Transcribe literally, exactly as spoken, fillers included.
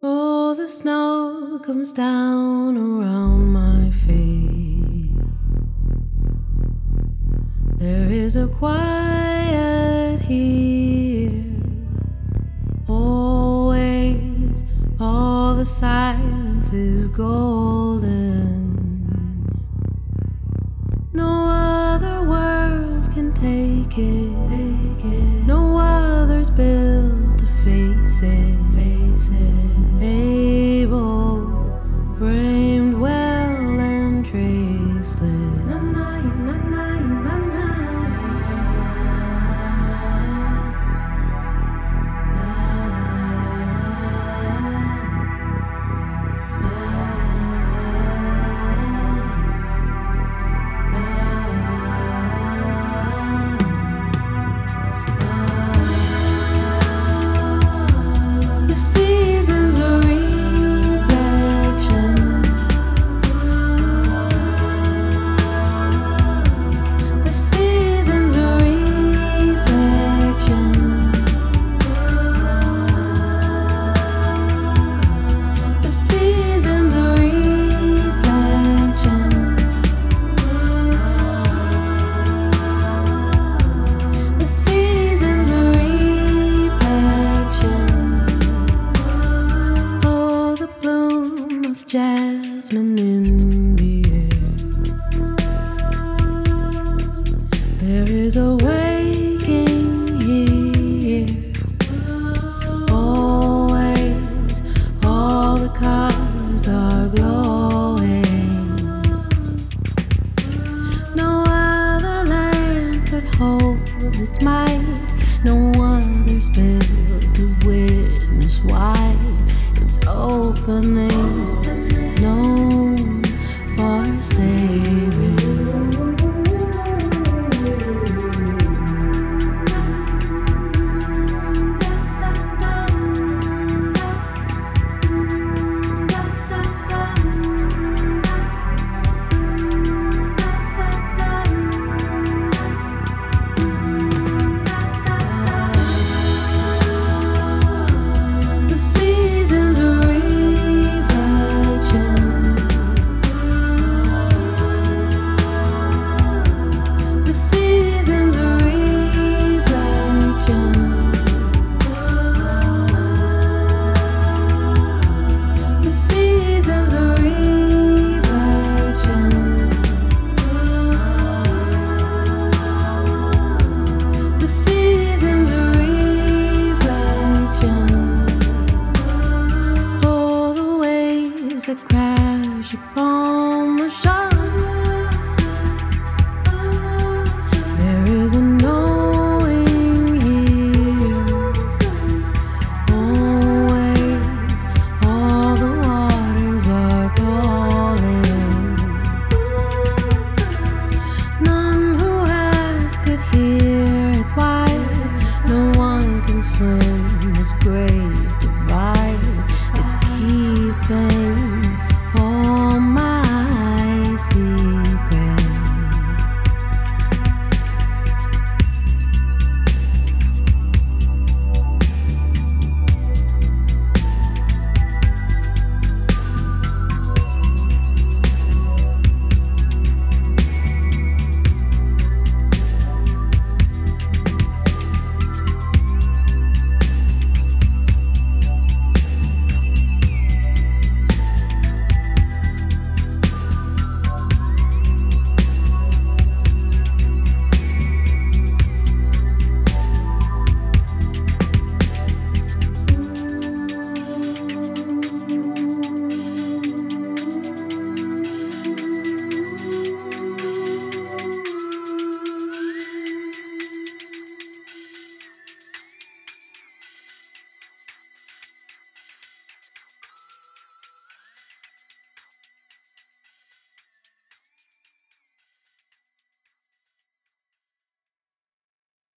Oh, the snow comes down around my feet. There is a quiet here. Always, all the silence is golden. No other world can take it. No other's built to face it. Able, framed well and traceless. Na, na, na, na, na, na. The seasons are reflection. The seasons are reflection. The seasons are reflection. The seasons are reflection. Oh, the bloom of jasmine in the air. There is a waking here. Always, all the colors are glowing. No other land could hold its might. No other's built to witness why it's opening, known for saving. The seasons are reflection. The seasons are reflection. The seasons are reflection. The seasons are reflection. All the waves that crash upon the shore. There is a knowing here. Always, all the waters are calling. None who has could hear its wise. No one can swim its great divide. It's keeping